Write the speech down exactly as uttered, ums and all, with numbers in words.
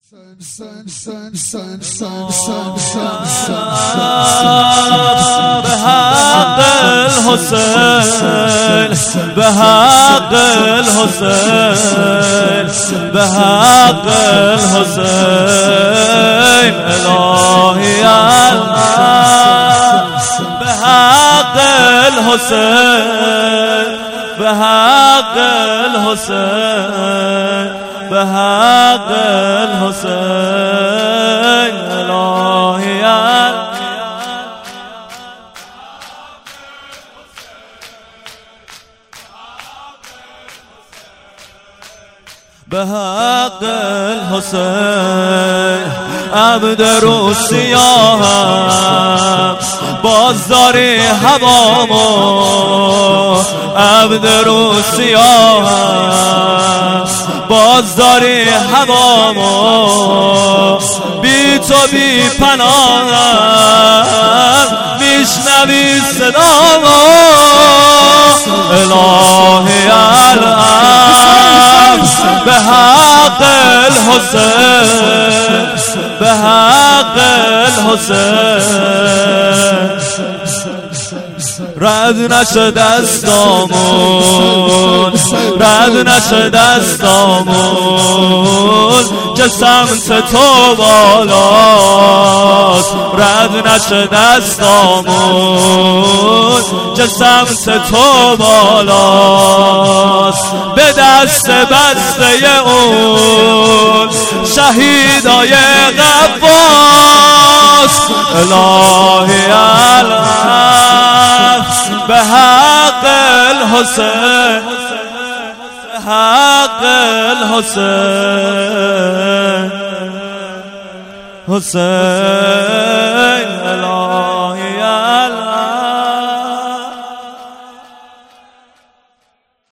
به حق الحسین، به حق الحسین، به حق الحسین الهی الله، به حق الحسین، به حق الحسین، به حق الحسین الهی الله، به حق الحسین. عبد رو سیاهم باز داری هوامو، عبد رو سیاهم باز داری هوامو، بی تو بی پناهم میشنوی صدامو الهی العالم، به حق الحسین، به حق الحسین. رد نشه دستامون، رد نشه دستامون که سمت تو بالاست، رد نشه دستامون که سمت تو بالاست. به دست بسته اون شهیدای غواص الهی الله، به حق الحسین، به حق الحسین، حسین